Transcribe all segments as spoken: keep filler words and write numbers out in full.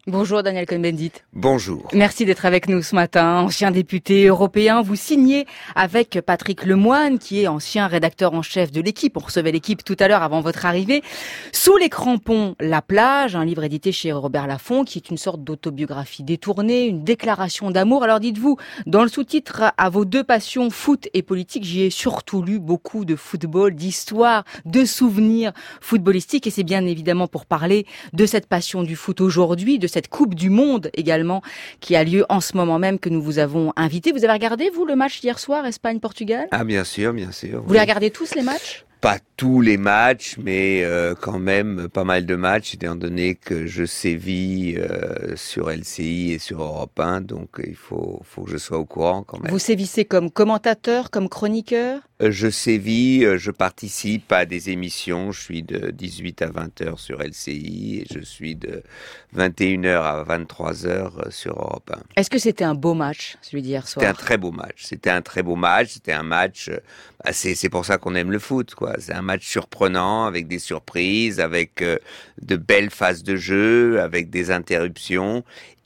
Bonjour Daniel Cohn-Bendit. Bonjour. Merci d'être avec nous ce matin. Ancien député européen, vous signez avec Patrick Lemoine, qui est ancien rédacteur en chef de l'Équipe. On recevait l'Équipe tout à l'heure avant votre arrivée. Sous les crampons, la plage, un livre édité chez Robert Laffont, qui est une sorte d'autobiographie détournée, une déclaration d'amour. Alors dites-vous, dans le sous-titre à vos deux passions, foot et politique, j'y ai surtout lu beaucoup de football, d'histoire, de souvenirs footballistiques. Et c'est bien évidemment pour parler de cette passion du foot aujourd'hui, de cette Coupe du Monde également, qui a lieu en ce moment même, que nous vous avons invité. Vous avez regardé, vous, le match hier soir, Espagne-Portugal ? Ah, bien sûr, bien sûr. Vous oui. les regardez tous, les matchs ? Pas tous les matchs, mais euh, quand même pas mal de matchs, étant donné que je sévis euh, sur L C I et sur Europe un, donc il faut, faut que je sois au courant quand même. Vous sévissez comme commentateur, comme chroniqueur ? euh, Je sévis, euh, je participe à des émissions, je suis de dix-huit à vingt heures sur L C I et je suis de vingt et une heures à vingt-trois heures sur Europe un. Est-ce que c'était un beau match, celui d'hier soir ? C'était un très beau match, c'était un très beau match, c'était un match, bah, c'est, c'est pour ça qu'on aime le foot, quoi. C'est un match surprenant, avec des surprises, avec euh, de belles phases de jeu, avec des interruptions.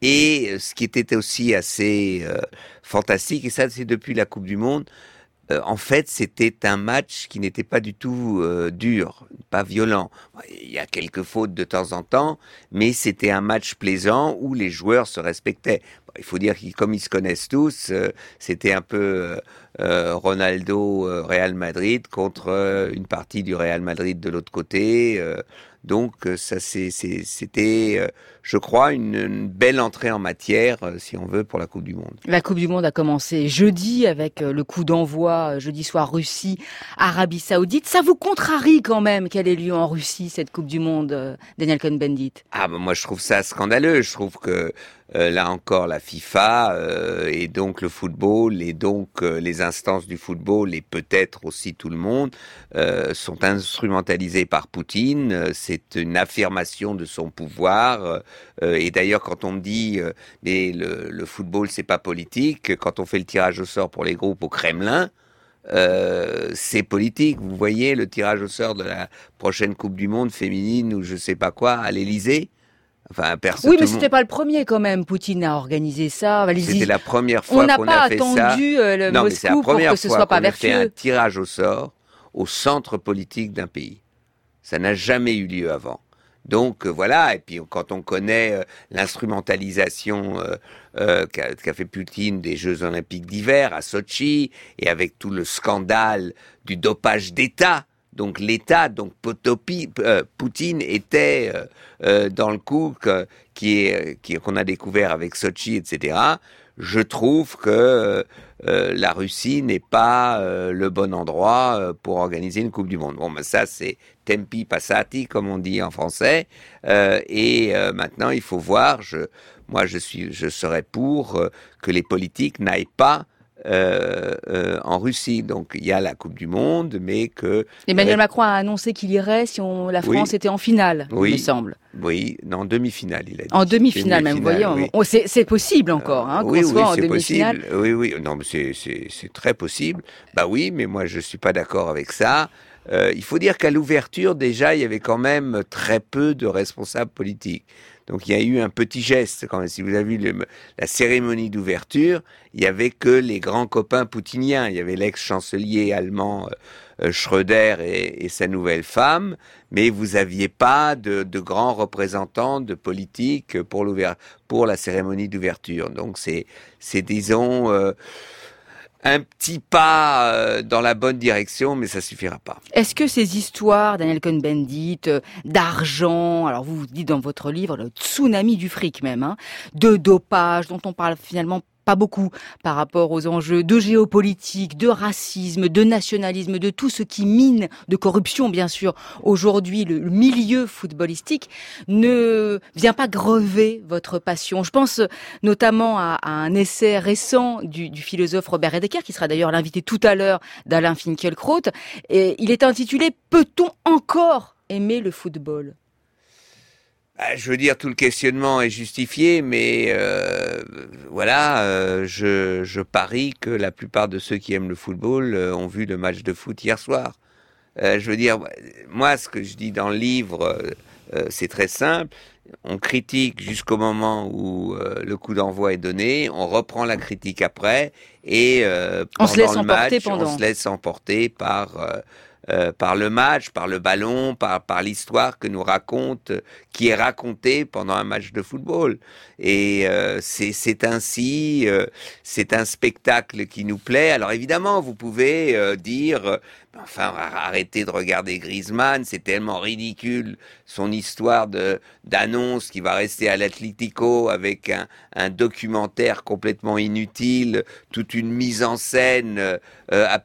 Et ce qui était aussi assez euh, fantastique, et ça c'est depuis la Coupe du Monde, euh, en fait c'était un match qui n'était pas du tout euh, dur, pas violent. Il y a quelques fautes de temps en temps, mais c'était un match plaisant où les joueurs se respectaient. Bon, il faut dire qu'ils, comme ils se connaissent tous, euh, c'était un peu... Euh, Ronaldo euh, Real Madrid contre euh, une partie du Real Madrid de l'autre côté, euh, donc ça c'est, c'est, c'était euh, je crois une, une belle entrée en matière euh, si on veut pour la Coupe du Monde. La Coupe du Monde a commencé jeudi avec euh, le coup d'envoi euh, jeudi soir Russie Arabie Saoudite. Ça vous contrarie quand même qu'elle ait lieu en Russie, cette Coupe du Monde, euh, Daniel Cohn-Bendit? Ah ben moi je trouve ça scandaleux, je trouve que Euh, là encore, la FIFA euh, et donc le football et donc euh, les instances du football et peut-être aussi tout le monde euh, sont instrumentalisés par Poutine. Euh, c'est une affirmation de son pouvoir. Euh, et d'ailleurs, quand on me dit euh, mais le, le football c'est pas politique, quand on fait le tirage au sort pour les groupes au Kremlin, Euh, c'est politique. Vous voyez le tirage au sort de la prochaine Coupe du Monde féminine ou je sais pas quoi à l'Élysée. Enfin, personne, oui, mais c'était pas le premier quand même. Poutine a organisé ça. Allez-y. C'était la première fois qu'on a fait ça. On n'a pas attendu euh, le non, Moscou pour que ce soit pas vertueux. C'est la première fois qu'on a fait un tirage au sort au centre politique d'un pays. Ça n'a jamais eu lieu avant. Donc euh, voilà, et puis quand on connaît euh, l'instrumentalisation euh, euh, qu'a, qu'a fait Poutine des Jeux Olympiques d'hiver à Sotchi, et avec tout le scandale du dopage d'État, donc l'État, donc Potopi, euh, Poutine était euh, euh, dans le coup que, qui est, qui, qu'on a découvert avec Sotchi, et cetera. Je trouve que euh, la Russie n'est pas euh, le bon endroit euh, pour organiser une Coupe du Monde. Bon, ben ça c'est tempi passati, comme on dit en français. Euh, et euh, maintenant, il faut voir. Je, moi, je suis, je serais pour euh, que les politiques n'aillent pas Euh, euh, en Russie. Donc il y a la Coupe du Monde, mais que... Emmanuel euh, Macron a annoncé qu'il irait si on, la France oui. était en finale, oui. il me semble. Oui, non, en demi-finale, il a dit. En demi-finale, même, vous voyez, oui. on, on, c'est, c'est possible encore, hein, euh, qu'on oui, soit oui, en c'est demi-finale. Possible. Oui, oui, non, mais c'est, c'est, c'est très possible. Bah oui, mais moi, je suis pas d'accord avec ça. Euh, il faut dire qu'à l'ouverture, déjà, il y avait quand même très peu de responsables politiques. Donc il y a eu un petit geste quand même. Si vous avez vu le, la cérémonie d'ouverture, il y avait que les grands copains poutiniens. Il y avait l'ex-chancelier allemand euh, Schröder et, et sa nouvelle femme, mais vous aviez pas de, de grands représentants de politique pour l'ouvert, pour la cérémonie d'ouverture. Donc c'est, c'est disons. Euh, un petit pas euh, dans la bonne direction, mais ça suffira pas. Est-ce que ces histoires, Daniel Cohn-Bendit, euh, d'argent, alors vous vous dites dans votre livre, le tsunami du fric même, hein, de dopage, dont on parle finalement pas beaucoup par rapport aux enjeux de géopolitique, de racisme, de nationalisme, de tout ce qui mine, de corruption bien sûr, aujourd'hui le, le milieu footballistique, ne vient pas grever votre passion. Je pense notamment à, à un essai récent du, du philosophe Robert Heidegger, qui sera d'ailleurs l'invité tout à l'heure d'Alain Finkielkraut, et il est intitulé « Peut-on encore aimer le football ?» Je veux dire, tout le questionnement est justifié, mais euh, voilà, euh, je, je parie que la plupart de ceux qui aiment le football euh, ont vu le match de foot hier soir. Euh, je veux dire, moi, ce que je dis dans le livre, euh, euh, c'est très simple. On critique jusqu'au moment où euh, le coup d'envoi est donné, on reprend la critique après et euh, on pendant se laisse le emporter match, pendant. on se laisse emporter par euh, euh, par le match, par le ballon, par par l'histoire que nous raconte, qui est racontée pendant un match de football. Et euh, c'est c'est ainsi, euh, c'est un spectacle qui nous plaît. Alors évidemment, vous pouvez euh, dire, euh, enfin arrêtez de regarder Griezmann, c'est tellement ridicule son histoire de d'annonce qui va rester à l'Atlético avec un un documentaire complètement inutile, toute une mise en scène euh, ab-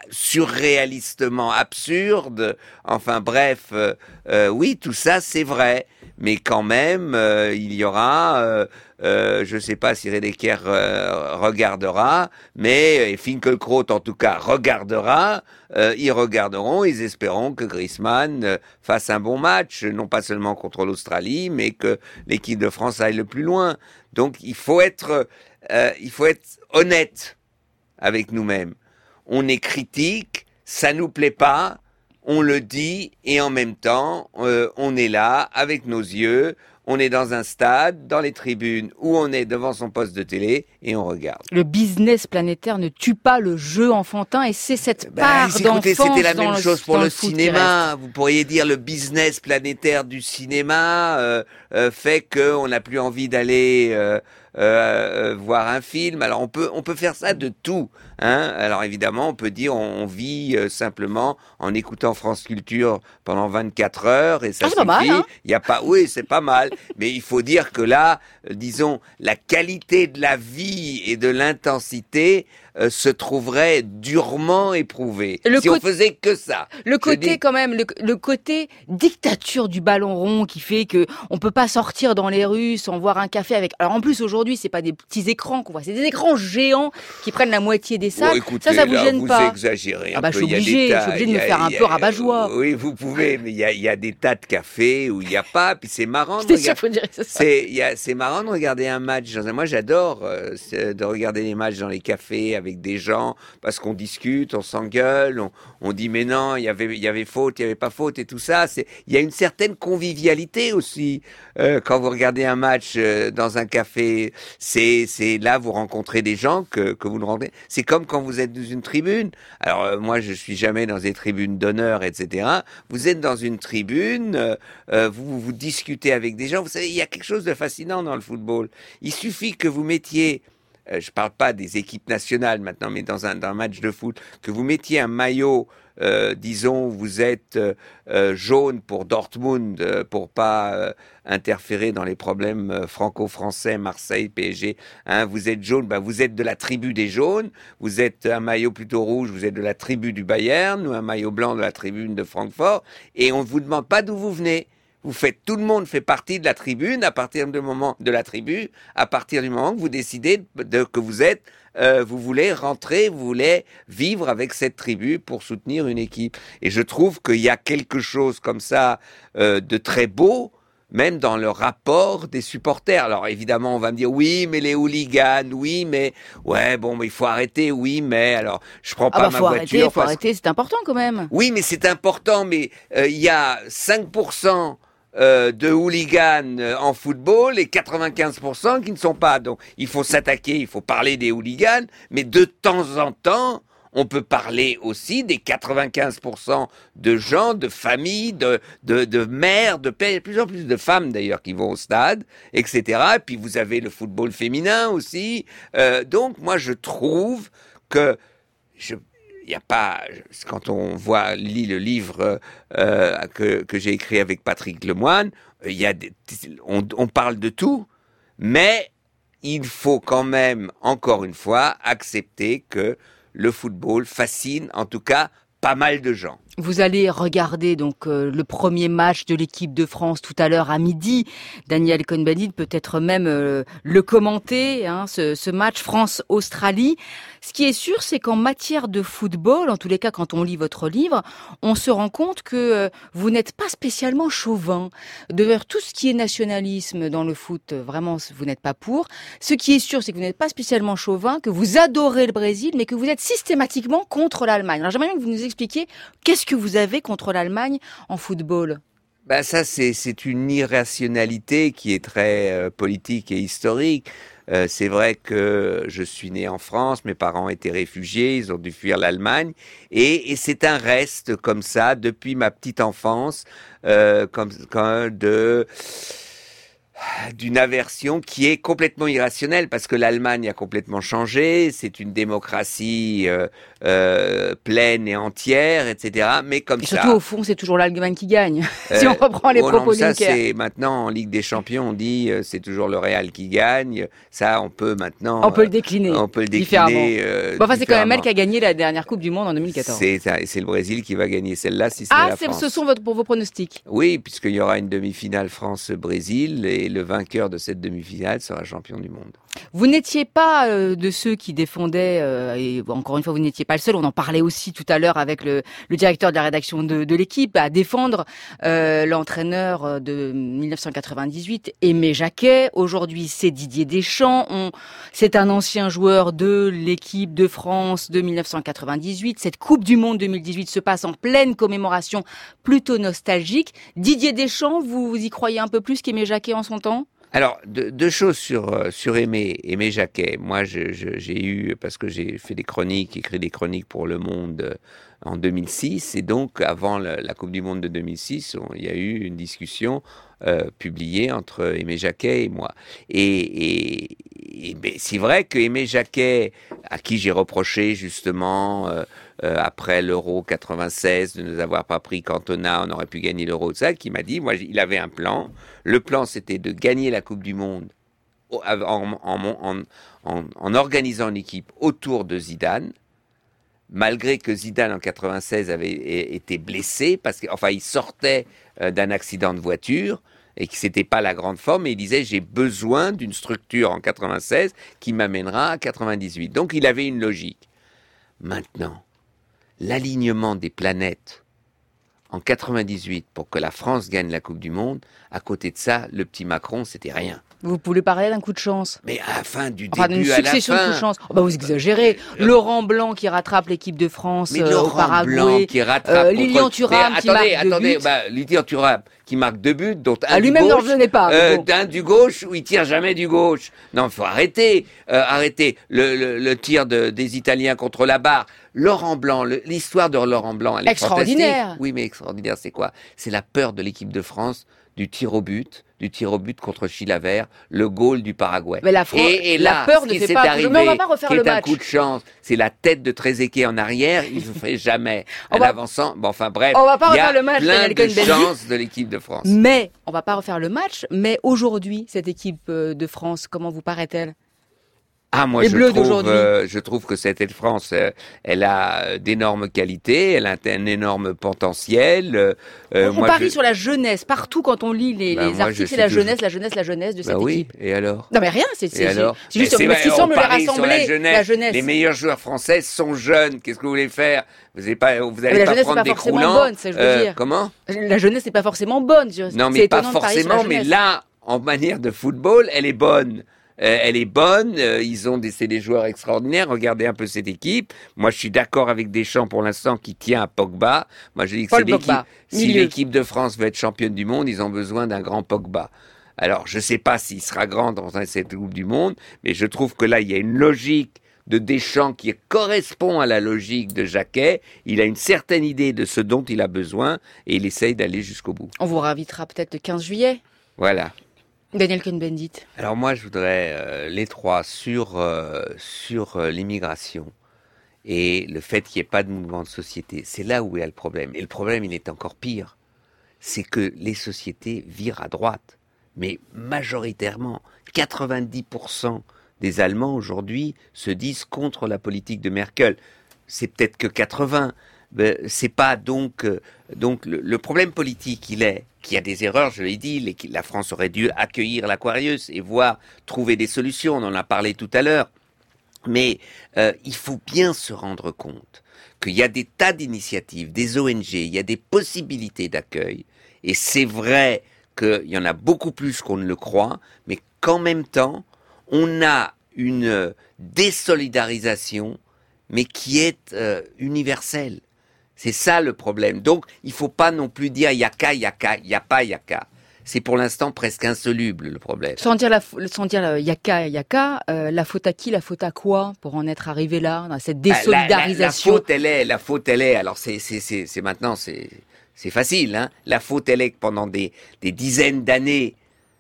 surréalistement absurde. Enfin bref, euh, euh, oui, tout ça c'est vrai, mais quand même euh, il y aura, euh, euh, je ne sais pas si Redeker euh, regardera, mais et Finkielkraut en tout cas regardera. Euh, ils regarderont, ils espéreront que Griezmann euh, fasse un bon match, non pas seulement contre l'Australie, mais que l'équipe de France aille le plus loin. Donc il faut être, euh, il faut être honnête avec nous-mêmes. On est critique, ça nous plaît pas, on le dit, et en même temps, euh, on est là avec nos yeux. On est dans un stade, dans les tribunes, où on est devant son poste de télé et on regarde. Le business planétaire ne tue pas le jeu enfantin et c'est cette Ben, part écoutez, d'enfance c'était la dans même le, chose pour dans le, le foot qui cinéma. reste. Vous pourriez dire le business planétaire du cinéma euh, euh, fait qu'on n'a plus envie d'aller euh, euh, voir un film. Alors on peut on peut faire ça de tout. Hein. Alors évidemment, on peut dire on, on vit euh, simplement en écoutant France Culture pendant vingt-quatre heures et ça Ah, c'est suffit. pas mal, hein. Il y a pas, oui, c'est pas mal. Mais il faut dire que là, euh, disons, la qualité de la vie et de l'intensité euh, se trouverait durement éprouvée Le si cô- on faisait que ça. Le Je côté dis- quand même, le, le côté dictature du ballon rond qui fait que on peut pas sortir dans les rues sans voir un café avec. Alors en plus aujourd'hui c'est pas des petits écrans qu'on voit, c'est des écrans géants qui prennent la moitié des salles. Bon, écoutez, ça, ça vous là, gêne vous pas? exagérez. Ah un bah, peu. je suis Il y a des obligée, je tas- suis obligée de il y me a- faire un il y peu a- rabat-joie. Oui, vous pouvez, mais il y a, il y a des tas de cafés où il n'y a pas. Puis c'est marrant de J'étais sûre regarder. que vous diriez ça. C'est, il y a- c'est marrant de regarder un match. dans un- Moi, j'adore euh, c'est de regarder les matchs dans les cafés avec des gens parce qu'on discute, on s'engueule, on, on dit mais non, il y avait, il y avait faute, il y avait pas faute et tout ça. C'est, il y a une certaine convivialité aussi euh, quand vous regardez un match euh, dans un café. C'est, c'est là vous rencontrez des gens que que vous ne rencontrez. C'est comme quand vous êtes dans une tribune. Alors euh, moi, je suis jamais dans des tribunes d'honneur, et cetera. Vous êtes dans une tribune, euh, euh, vous vous discutez avec des gens. Vous savez, il y a quelque chose de fascinant dans le football. Il suffit que vous mettiez, euh, je parle pas des équipes nationales maintenant, mais dans un, dans un match de foot, que vous mettiez un maillot, euh, disons, vous êtes euh, euh, jaune pour Dortmund, euh, pour pas euh, interférer dans les problèmes euh, franco-français, Marseille, P S G. Hein, vous êtes jaune, ben vous êtes de la tribu des jaunes. Vous êtes un maillot plutôt rouge, vous êtes de la tribu du Bayern, ou un maillot blanc de la tribune de Francfort. Et on ne vous demande pas d'où vous venez. Vous faites, tout le monde fait partie de la tribune à partir du moment de la tribu, à partir du moment que vous décidez de, de- que vous êtes, euh, vous voulez rentrer, vous voulez vivre avec cette tribu pour soutenir une équipe. Et je trouve qu'il y a quelque chose comme ça euh, de très beau, même dans le rapport des supporters. Alors évidemment, on va me dire oui, mais les hooligans, oui, mais ouais, bon, mais il faut arrêter, oui, mais alors je prends Ah pas bah ma faut voiture. arrêter, faut parce arrêter, c'est important quand même. oui, mais c'est important, mais euh, il y a cinq pour cent euh, de hooligans euh, en football et quatre-vingt-quinze pour cent qui ne sont pas. Donc il faut s'attaquer, il faut parler des hooligans, mais de temps en temps, on peut parler aussi des quatre-vingt-quinze pour cent de gens, de familles, de, de, de mères, de pères, de plus en plus de femmes d'ailleurs qui vont au stade, et cetera. Et puis vous avez le football féminin aussi. Euh, donc moi je trouve que je il y a pas, quand on voit, lit le livre euh, que, que j'ai écrit avec Patrick Lemoine, il y a des, on, on parle de tout, mais il faut quand même, encore une fois, accepter que le football fascine, en tout cas, pas mal de gens. Vous allez regarder donc euh, le premier match de l'équipe de France tout à l'heure à midi. Daniel Cohn-Bendit peut-être même euh, le commenter, hein, ce, ce match France-Australie. Ce qui est sûr, c'est qu'en matière de football, en tous les cas quand on lit votre livre, on se rend compte que euh, vous n'êtes pas spécialement chauvin. D'ailleurs, tout ce qui est nationalisme dans le foot, vraiment, vous n'êtes pas pour. Ce qui est sûr, c'est que vous n'êtes pas spécialement chauvin, que vous adorez le Brésil, mais que vous êtes systématiquement contre l'Allemagne. Alors j'aimerais bien que vous nous expliquiez qu'est-ce que vous avez contre l'Allemagne en football. Bah ça, c'est, c'est une irrationalité qui est très euh, politique et historique. Euh, c'est vrai que je suis né en France, mes parents étaient réfugiés, ils ont dû fuir l'Allemagne, et, et c'est un reste comme ça depuis ma petite enfance, euh, comme, comme de d'une aversion qui est complètement irrationnelle parce que l'Allemagne a complètement changé, c'est une démocratie euh, euh, pleine et entière, et cetera. Mais comme et ça. Surtout au fond, c'est toujours l'Allemagne qui gagne. si on reprend les oh propos non, ça, Juncker. c'est maintenant en Ligue des Champions, on dit euh, c'est toujours le Real qui gagne. Ça, on peut maintenant. On peut le décliner. On peut le décliner. Euh, bon, enfin, c'est quand même elle qui a gagné la dernière Coupe du Monde en deux mille quatorze. C'est, c'est le Brésil qui va gagner celle-là si c'est ah, la c'est, France. ce sont votre, pour vos pronostics. Oui, puisqu'il y aura une demi-finale France-Brésil et le vainqueur de cette demi-finale sera champion du monde. Vous n'étiez pas euh, de ceux qui défendaient, euh, et encore une fois, vous n'étiez pas le seul, on en parlait aussi tout à l'heure avec le, le directeur de la rédaction de, de l'équipe, à défendre euh, l'entraîneur de dix-neuf cent quatre-vingt-dix-huit, Aimé Jacquet. Aujourd'hui, c'est Didier Deschamps. On, c'est un ancien joueur de l'équipe de France de dix-neuf cent quatre-vingt-dix-huit. Cette Coupe du Monde deux mille dix-huit se passe en pleine commémoration plutôt nostalgique. Didier Deschamps, vous, vous y croyez un peu plus qu'Aimé Jacquet en son temps ? Alors, deux, deux choses sur, euh, sur Aimé, Aimé Jacquet. Moi, je, je, j'ai eu, parce que j'ai fait des chroniques, écrit des chroniques pour Le Monde euh, en deux mille six, et donc, avant la, la Coupe du Monde de deux mille six, on, il y a eu une discussion euh, publiée entre Aimé Jacquet et moi. Et, et, et ben, c'est vrai que Aimé Jacquet, à qui j'ai reproché justement... Euh, Euh, après l'Euro quatre-vingt-seize, de nous avoir pas pris Cantona, on aurait pu gagner l'Euro, ça, qui m'a dit, moi, il avait un plan. Le plan, c'était de gagner la Coupe du Monde en, en, en, en, en organisant une équipe autour de Zidane, malgré que Zidane, en quatre-vingt-seize, avait été blessé, parce qu'enfin, il sortait d'un accident de voiture, et que c'était pas la grande forme, et il disait, j'ai besoin d'une structure en quatre-vingt-seize qui m'amènera à quatre-vingt-dix-huit. Donc, il avait une logique. Maintenant, l'alignement des planètes en quatre-vingt-dix-huit pour que la France gagne la Coupe du Monde, à côté de ça, le petit Macron, c'était rien. Vous pouvez parler d'un coup de chance. Mais à la fin du enfin, début d'une à la fin... succession de coups de chance. Oh bah vous exagérez. Euh, Laurent Blanc qui rattrape l'équipe de France mais euh, Laurent au Paraguay. Blanc qui rattrape... Euh, Lilian Thuram qui attendez, marque deux attendez, buts. Bah, Lilian Thuram qui marque deux buts, dont un ah, du lui-même gauche... n'en revenait pas. Euh, bon. D'un du gauche où il tire jamais du gauche. Non, il faut arrêter. Euh, arrêter le, le, le tir de, des Italiens contre la barre. Laurent Blanc, le, l'histoire de Laurent Blanc, elle est extraordinaire. Fantastique. Oui, mais extraordinaire, c'est quoi? C'est la peur de l'équipe de France du tir au but, du tir au but contre Chilavert, le goal du Paraguay. Mais la, Fran- et, et là, la peur ce ne qui fait s'est pas. arrivé, Mais on va pas refaire qui le est un match. coup de chance, c'est la tête de Trezeguet en arrière. Il ne ferait jamais on en va... avançant. Bon, enfin bref, on va pas il y a refaire le match, plein de Cohn-Bendit. chances de l'équipe de France. Mais on va pas refaire le match. Mais aujourd'hui, cette équipe de France, comment vous paraît-elle? Ah, moi, les je Bleus trouve, d'aujourd'hui. euh, je trouve que cette équipe de France, euh, elle a d'énormes qualités, elle a un énorme potentiel. Euh, on moi, parie je... sur la jeunesse. Partout, quand on lit les, bah, les moi, articles, c'est sais la que jeunesse, je... la jeunesse, la jeunesse de cette bah, oui. équipe. Et alors? Non, mais rien, c'est, c'est, et alors c'est juste c'est mais ce qui semble les rassembler. La jeunesse. la jeunesse. Les meilleurs joueurs français sont jeunes. Qu'est-ce que vous voulez faire? Vous n'allez pas, vous allez mais la pas jeunesse prendre n'est des pas forcément croulants. bonne, ça je veux euh, dire. Comment? La jeunesse n'est pas forcément bonne. Non, mais pas forcément. Mais là, en manière de football, elle est bonne. Euh, elle est bonne, euh, ils ont des, c'est des joueurs extraordinaires. Regardez un peu cette équipe. Moi, je suis d'accord avec Deschamps pour l'instant qui tient à Pogba. Moi, je dis que Paul c'est l'équipe, Pogba, si milieu. l'équipe de France veut être championne du monde, ils ont besoin d'un grand Pogba. Alors, je ne sais pas s'il sera grand dans cette Coupe du Monde, mais je trouve que là, il y a une logique de Deschamps qui correspond à la logique de Jacquet. Il a une certaine idée de ce dont il a besoin et il essaye d'aller jusqu'au bout. On vous réinvitera peut-être le quinze juillet. Voilà. Daniel Cohn-Bendit. Alors moi, je voudrais euh, les trois sur, euh, sur euh, l'immigration et le fait qu'il n'y ait pas de mouvement de société. C'est là où il y a le problème. Et le problème, il est encore pire. C'est que les sociétés virent à droite. Mais majoritairement, quatre-vingt-dix pour cent des Allemands aujourd'hui se disent contre la politique de Merkel. C'est peut-être que quatre-vingts. Ben, c'est pas donc euh, donc le, le problème politique il est qu'il y a des erreurs, je l'ai dit, les, la France aurait dû accueillir l'Aquarius et voir trouver des solutions, on en a parlé tout à l'heure, mais euh, il faut bien se rendre compte qu'il y a des tas d'initiatives, des O N G, il y a des possibilités d'accueil et c'est vrai qu'il y en a beaucoup plus qu'on ne le croit, mais qu'en même temps on a une désolidarisation mais qui est euh, universelle. C'est ça le problème. Donc, il faut pas non plus dire il y a qu'à, il y a qu'à, il y a pas, il y a qu'à. C'est pour l'instant presque insoluble, le problème. Sans dire la, sans dire euh, yaka, yaka, euh, la faute à qui, la faute à quoi, pour en être arrivé là, dans cette désolidarisation? La, la, la faute, elle est, la faute, elle est, alors c'est, c'est, c'est, c'est maintenant, c'est, c'est facile, hein. La faute, elle est que pendant des, des dizaines d'années,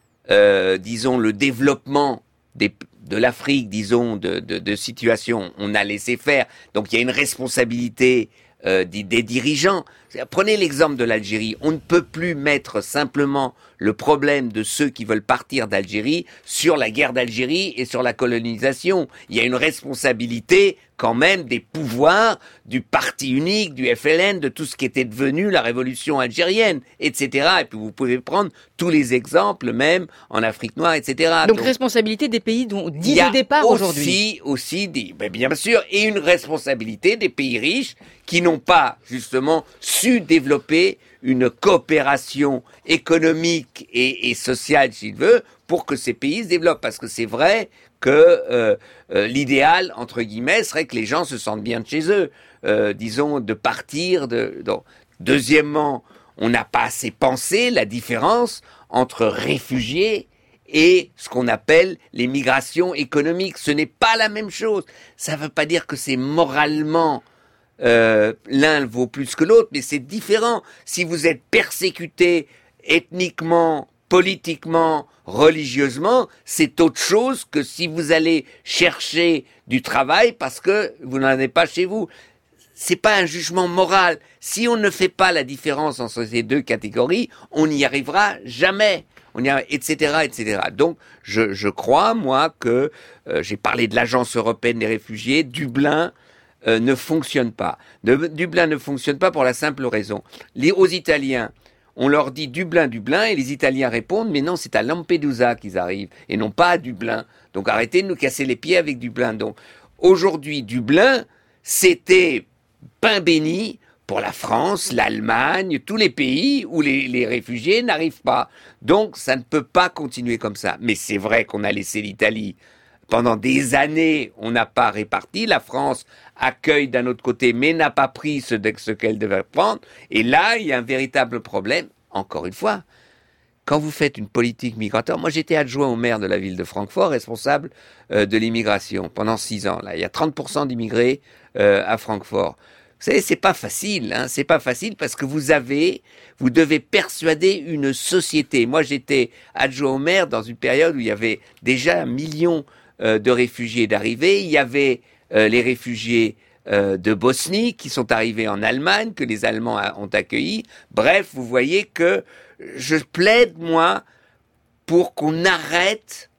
euh, disons, le développement des, de l'Afrique, disons, de, de, de situation, on a laissé faire. Donc, il y a une responsabilité euh, des, des dirigeants. Prenez l'exemple de l'Algérie. On ne peut plus mettre simplement le problème de ceux qui veulent partir d'Algérie sur la guerre d'Algérie et sur la colonisation. Il y a une responsabilité quand même des pouvoirs du parti unique, du F L N, de tout ce qui était devenu la révolution algérienne, et cetera. Et puis vous pouvez prendre tous les exemples, même en Afrique noire, et cetera. Donc, Donc responsabilité des pays dont dit le départ aujourd'hui. Il y a aussi, aussi ben bien sûr, et une responsabilité des pays riches qui n'ont pas justement su développer une coopération économique et, et sociale, s'il veut, pour que ces pays se développent. Parce que c'est vrai que euh, euh, l'idéal, entre guillemets, serait que les gens se sentent bien de chez eux. Euh, disons, de partir. De, donc. Deuxièmement, on n'a pas assez pensé la différence entre réfugiés et ce qu'on appelle les migrations économiques. Ce n'est pas la même chose. Ça ne veut pas dire que c'est moralement... Euh, l'un vaut plus que l'autre, mais c'est différent. Si vous êtes persécuté ethniquement, politiquement, religieusement, c'est autre chose que si vous allez chercher du travail parce que vous n'en avez pas chez vous. C'est pas un jugement moral. Si on ne fait pas la différence entre ces deux catégories, on n'y arrivera jamais. On y arrive, et cetera, et cetera. Donc, je, je crois, moi, que euh, j'ai parlé de l'Agence européenne des réfugiés, Dublin, Euh, ne fonctionne pas. De, Dublin ne fonctionne pas pour la simple raison. Les, aux Italiens, on leur dit Dublin, Dublin, et les Italiens répondent, mais non, c'est à Lampedusa qu'ils arrivent, et non pas à Dublin. Donc arrêtez de nous casser les pieds avec Dublin. Donc aujourd'hui, Dublin, c'était pain béni pour la France, l'Allemagne, tous les pays où les, les réfugiés n'arrivent pas. Donc ça ne peut pas continuer comme ça. Mais c'est vrai qu'on a laissé l'Italie. Pendant des années, on n'a pas réparti. La France accueille d'un autre côté, mais n'a pas pris ce, ce qu'elle devait prendre. Et là, il y a un véritable problème. Encore une fois, quand vous faites une politique migratoire, moi j'étais adjoint au maire de la ville de Francfort, responsable euh, de l'immigration pendant six ans. Là, il y a trente pour cent d'immigrés euh, à Francfort. Vous savez, c'est pas facile, hein, c'est pas facile parce que vous avez, vous devez persuader une société. Moi, j'étais adjoint au maire dans une période où il y avait déjà un million Euh, de réfugiés d'arrivée. Il y avait euh, les réfugiés euh, de Bosnie qui sont arrivés en Allemagne, que les Allemands a, ont accueillis. Bref, vous voyez que je plaide, moi, pour qu'on arrête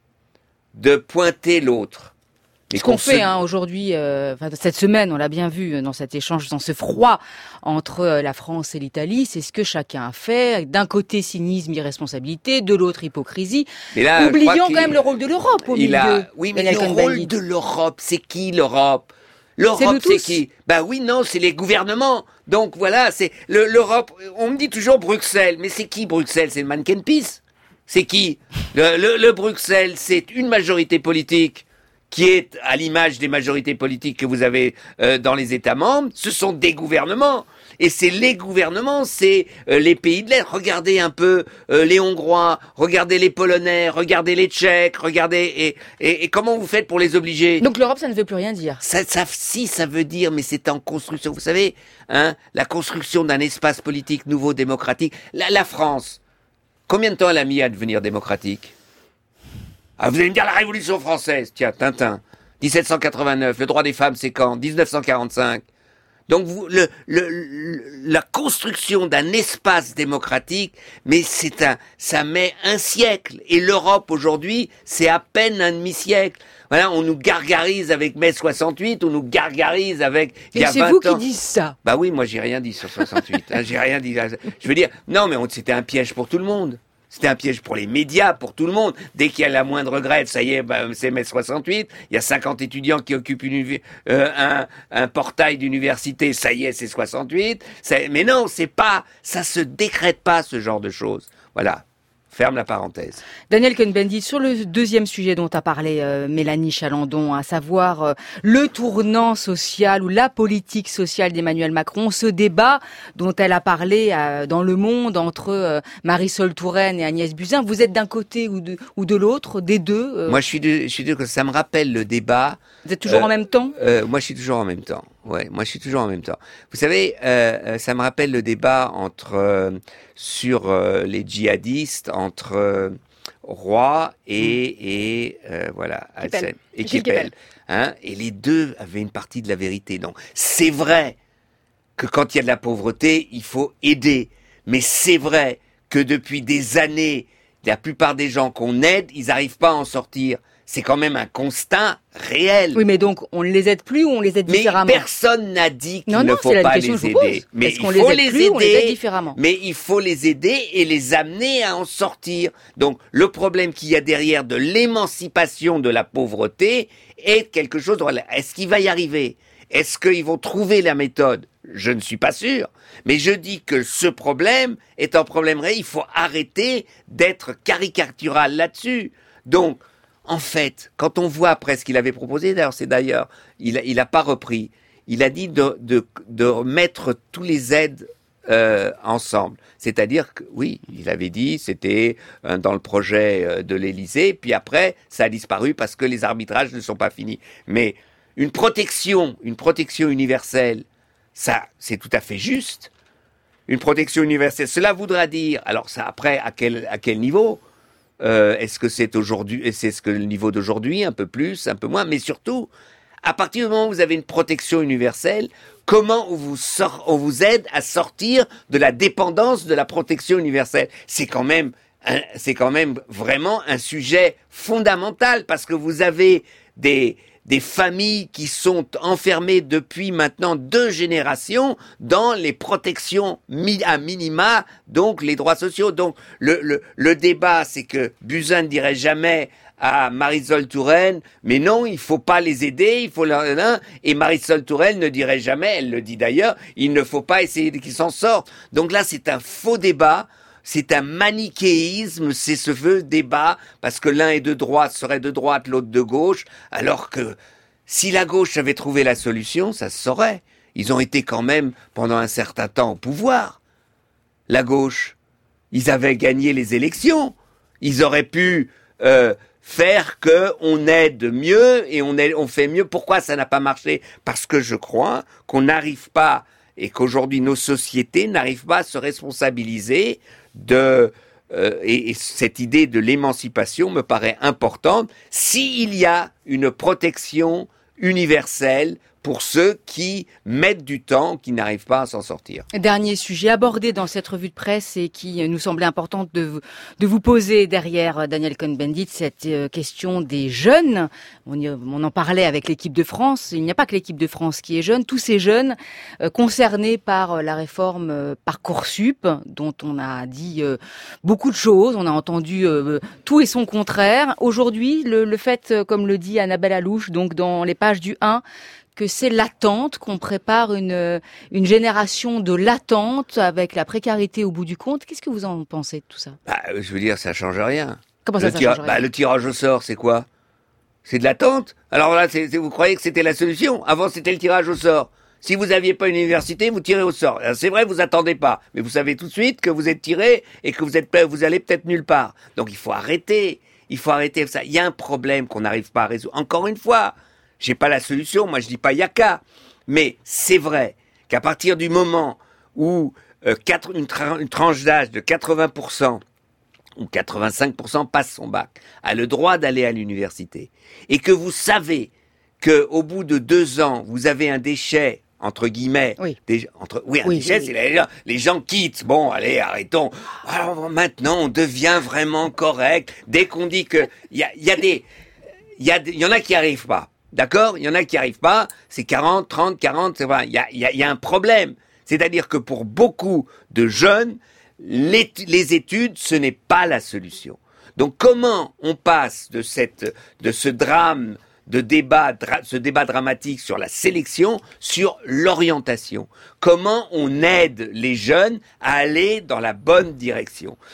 de pointer l'autre. Et ce qu'on fait se... hein, aujourd'hui, euh, cette semaine, on l'a bien vu dans cet échange, dans ce froid entre euh, la France et l'Italie, c'est ce que chacun a fait. D'un côté, cynisme, irresponsabilité, de l'autre, hypocrisie. Mais là, oubliant quand même le rôle de l'Europe au milieu. A... Oui, mais le rôle de l'Europe, c'est qui l'Europe ? L'Europe, c'est qui ? Ben oui, non, c'est les gouvernements. Donc voilà, c'est le, l'Europe. On me dit toujours Bruxelles, mais c'est qui Bruxelles ? C'est le mannequin pisse. C'est qui ? le, le, le Bruxelles, c'est une majorité politique qui est à l'image des majorités politiques que vous avez euh, dans les États membres. Ce sont des gouvernements. Et c'est les gouvernements, c'est euh, les pays de l'Est. Regardez un peu euh, les Hongrois, regardez les Polonais, regardez les Tchèques, regardez... Et, et, et comment vous faites pour les obliger ? Donc l'Europe, ça ne veut plus rien dire. Ça, ça, si, ça veut dire, mais c'est en construction. Vous savez, hein, la construction d'un espace politique nouveau, démocratique. La, la France, combien de temps elle a mis à devenir démocratique ? Ah, vous allez me dire la Révolution française. Tiens, Tintin. dix-sept cent quatre-vingt-neuf. Le droit des femmes, c'est quand ? dix-neuf cent quarante-cinq. Donc, vous, le, le, le, la construction d'un espace démocratique, mais c'est un, ça met un siècle. Et l'Europe, aujourd'hui, c'est à peine un demi-siècle. Voilà, on nous gargarise avec mai soixante-huit, on nous gargarise avec il y a vingt ans. Et c'est vous qui dites ça. Bah oui, moi, j'ai rien dit sur soixante-huit. hein, j'ai rien dit. Je veux dire, non, mais on, c'était un piège pour tout le monde. C'était un piège pour les médias, pour tout le monde. Dès qu'il y a la moindre grève, ça y est, bah, c'est mai soixante-huit. Il y a cinquante étudiants qui occupent une, euh, un, un portail d'université, ça y est, c'est soixante-huit. Ça, mais non, c'est pas, ça se décrète pas, ce genre de choses. Voilà. Faites Ferme la parenthèse. Daniel Cohn-Bendit, sur le deuxième sujet dont a parlé euh, Mélanie Chalandon, à savoir euh, le tournant social ou la politique sociale d'Emmanuel Macron, ce débat dont elle a parlé euh, dans Le Monde entre euh, Marisol Touraine et Agnès Buzyn, vous êtes d'un côté ou de, ou de l'autre, des deux euh... Moi, je suis de, je suis de, ça me rappelle le débat. Vous êtes toujours euh, en même temps euh, Moi, je suis toujours en même temps. Ouais, moi, je suis toujours en même temps. Vous savez, euh, ça me rappelle le débat entre euh, sur euh, les djihadistes entre euh, Roy et mmh. et euh, voilà, Alsen et Keppel. Hein, et les deux avaient une partie de la vérité. Donc, c'est vrai que quand il y a de la pauvreté, il faut aider. Mais c'est vrai que depuis des années, la plupart des gens qu'on aide, ils n'arrivent pas à en sortir. C'est quand même un constat réel. Oui, mais donc, on ne les aide plus ou on les aide mais différemment? Mais personne n'a dit qu'il non, ne non, faut pas les aider. Mais Est-ce qu'on les aide plus ou on les aide différemment? Mais il faut les aider et les amener à en sortir. Donc, le problème qu'il y a derrière de l'émancipation de la pauvreté est quelque chose... Est-ce qu'il va y arriver? Est-ce qu'ils vont trouver la méthode? Je ne suis pas sûr. Mais je dis que ce problème est un problème réel. Il faut arrêter d'être caricatural là-dessus. Donc, en fait, quand on voit après ce qu'il avait proposé, d'ailleurs, c'est d'ailleurs, il a, il a pas repris. Il a dit de, de, de mettre tous les aides euh, ensemble. C'est-à-dire que, oui, il avait dit, c'était euh, dans le projet euh, de l'Élysée, puis après, ça a disparu parce que les arbitrages ne sont pas finis. Mais une protection, une protection universelle, ça, c'est tout à fait juste. Une protection universelle, cela voudra dire, alors ça après, à quel, à quel niveau ? Euh, est-ce que c'est aujourd'hui, et c'est ce que le niveau d'aujourd'hui, un peu plus, un peu moins, mais surtout, à partir du moment où vous avez une protection universelle, comment on vous sort, on vous aide à sortir de la dépendance de la protection universelle? C'est quand même, un, c'est quand même vraiment un sujet fondamental parce que vous avez des des familles qui sont enfermées depuis maintenant deux générations dans les protections mi- à minima, donc les droits sociaux. Donc le, le, le débat, c'est que Buzyn ne dirait jamais à Marisol Touraine, mais non, il faut pas les aider, il faut leur... Et Marisol Touraine ne dirait jamais, elle le dit d'ailleurs, il ne faut pas essayer qu'ils s'en sortent. Donc là, c'est un faux débat. C'est un manichéisme, c'est ce feu débat, parce que l'un est de droite, serait de droite, l'autre de gauche, alors que si la gauche avait trouvé la solution, ça se saurait. Ils ont été quand même, pendant un certain temps, au pouvoir. La gauche, ils avaient gagné les élections. Ils auraient pu euh, faire qu'on aide mieux et on, aide, on fait mieux. Pourquoi ça n'a pas marché? Parce que je crois qu'on n'arrive pas, et qu'aujourd'hui nos sociétés n'arrivent pas à se responsabiliser de euh, et, et cette idée de l'émancipation me paraît importante s'il y a une protection universelle pour ceux qui mettent du temps, qui n'arrivent pas à s'en sortir. Dernier sujet abordé dans cette revue de presse et qui nous semblait important de, de vous poser derrière Daniel Cohn-Bendit, cette question des jeunes. On, y, on en parlait avec l'équipe de France. Il n'y a pas que l'équipe de France qui est jeune. Tous ces jeunes euh, concernés par la réforme euh, Parcoursup, dont on a dit euh, beaucoup de choses. On a entendu euh, tout et son contraire. Aujourd'hui, le, le fait, comme le dit Annabelle Allouche, donc dans les pages du un, que c'est l'attente, qu'on prépare une, une génération de l'attente avec la précarité au bout du compte. Qu'est-ce que vous en pensez de tout ça? Bah, je veux dire, ça change rien. Comment ça, le ça tira- change rien bah, Le tirage au sort, c'est quoi? C'est de l'attente. Alors là, c'est, c'est, vous croyez que c'était la solution? Avant, c'était le tirage au sort. Si vous n'aviez pas une université, vous tirez au sort. Alors, c'est vrai, vous attendez pas. Mais vous savez tout de suite que vous êtes tiré et que vous êtes, vous allez peut-être nulle part. Donc il faut arrêter. Il faut arrêter ça. Il y a un problème qu'on n'arrive pas à résoudre. Encore une fois, j'ai pas la solution, moi je dis pas yaka, mais c'est vrai qu'à partir du moment où euh, quatre, une, tra- une tranche d'âge de quatre-vingts pour cent ou quatre-vingt-cinq pour cent passe son bac, a le droit d'aller à l'université, et que vous savez que au bout de deux ans vous avez un déchet entre guillemets, oui, des, entre, oui un oui, déchet, oui, c'est les gens, les gens quittent. Bon, allez, arrêtons. Alors maintenant, on devient vraiment correct dès qu'on dit que il y a, y a des, il y a, il y en a qui arrivent pas. D'accord? Il y en a qui arrivent pas, c'est quarante, trente, quarante, c'est vrai. Il y a, il y a, il y a un problème. C'est-à-dire que pour beaucoup de jeunes, les, les études, ce n'est pas la solution. Donc comment on passe de cette, de ce drame, de débat, dra, ce débat dramatique sur la sélection, sur l'orientation? Comment on aide les jeunes à aller dans la bonne direction?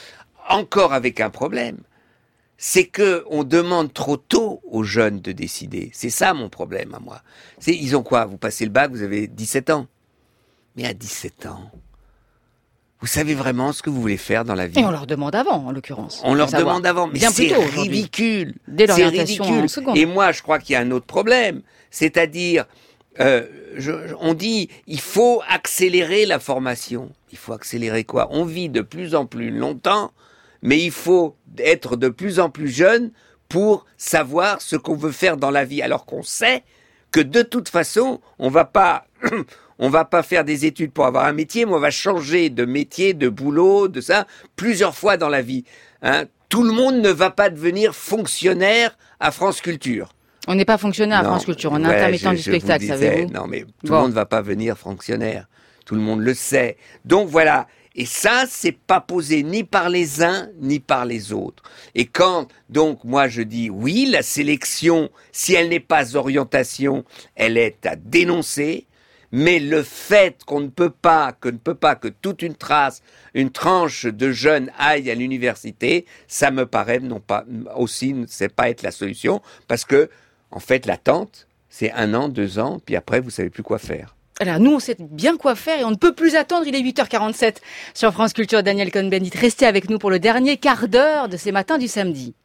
encore avec un problème. C'est que on demande trop tôt aux jeunes de décider. C'est ça mon problème à moi. C'est, ils ont quoi? Vous passez le bac, vous avez dix-sept ans. Mais à dix-sept ans, vous savez vraiment ce que vous voulez faire dans la vie. Et on leur demande avant, en l'occurrence. On leur demande avant, mais bien c'est plus tôt, ridicule. Dès c'est l'orientation ridicule. en seconde. Et moi, je crois qu'il y a un autre problème. C'est-à-dire, euh, je, on dit, il faut accélérer la formation. Il faut accélérer quoi? On vit de plus en plus longtemps, mais il faut être de plus en plus jeune pour savoir ce qu'on veut faire dans la vie, alors qu'on sait que de toute façon, on va pas, on va pas faire des études pour avoir un métier, mais on va changer de métier, de boulot, de ça, plusieurs fois dans la vie. Hein. Tout le monde ne va pas devenir fonctionnaire à France Culture. On n'est pas fonctionnaire non, à France Culture, on est ouais, intermittent je, du je spectacle, vous disais, savez-vous? Non, mais tout bon. le monde ne va pas venir fonctionnaire. Tout le monde le sait. Donc voilà. Et ça, c'est pas posé ni par les uns, ni par les autres. Et quand, donc, moi je dis, oui, la sélection, si elle n'est pas orientation, elle est à dénoncer. Mais le fait qu'on ne peut pas, que ne peut pas que toute une trace, une tranche de jeunes aillent à l'université, ça me paraît non pas, aussi, c'est pas être la solution. Parce que, en fait, l'attente, c'est un an, deux ans, puis après, vous savez plus quoi faire. Alors nous, on sait bien quoi faire et on ne peut plus attendre. Il est huit heures quarante-sept sur France Culture. Daniel Cohn-Bendit, restez avec nous pour le dernier quart d'heure de ces matins du samedi.